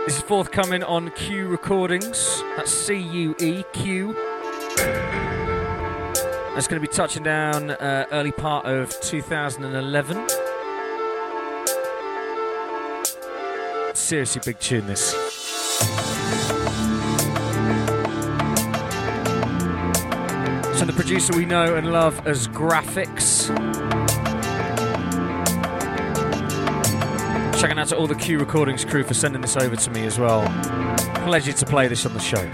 This is forthcoming on Q Recordings. That's C-U-E-Q. It's going to be touching down early part of 2011. Seriously big tune, this. So the producer we know and love as Graphics. Checking out to all the Q Recordings crew for sending this over to me as well. Pleasure to play this on the show.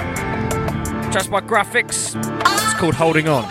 Just by Graphics. It's called Holding On.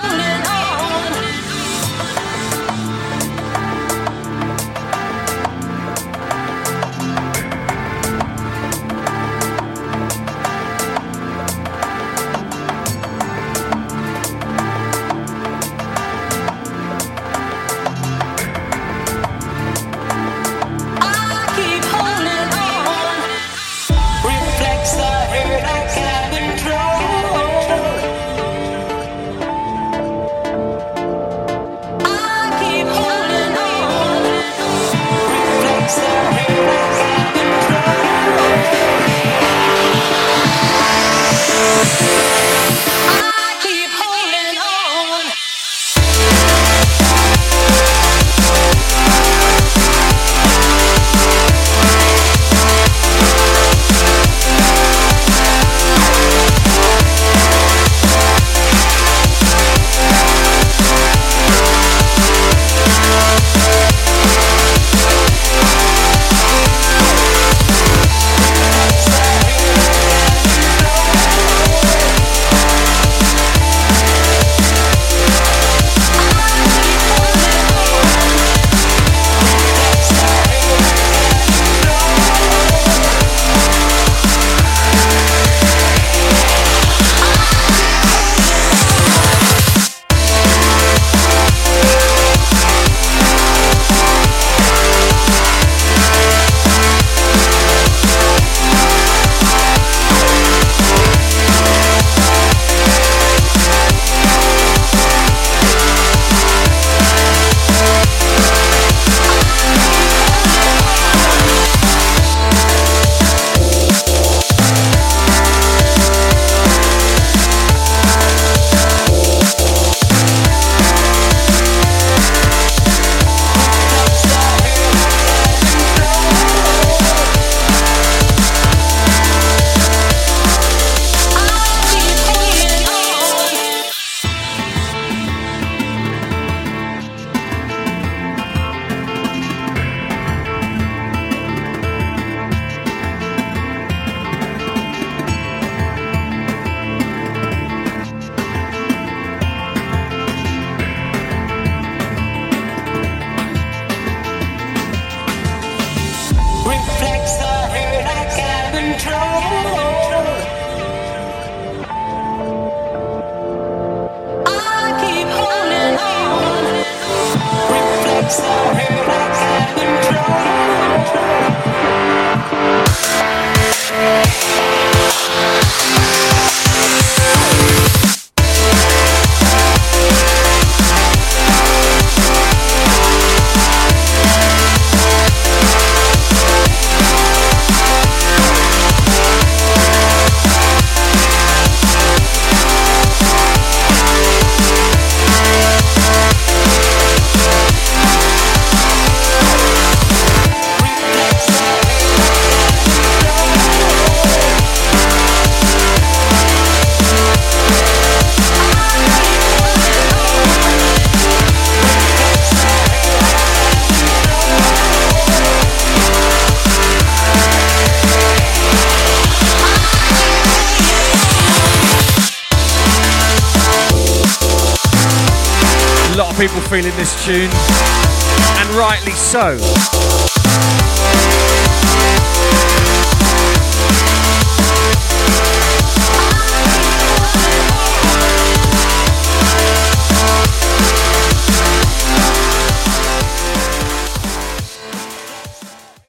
People feeling this tune, and rightly so.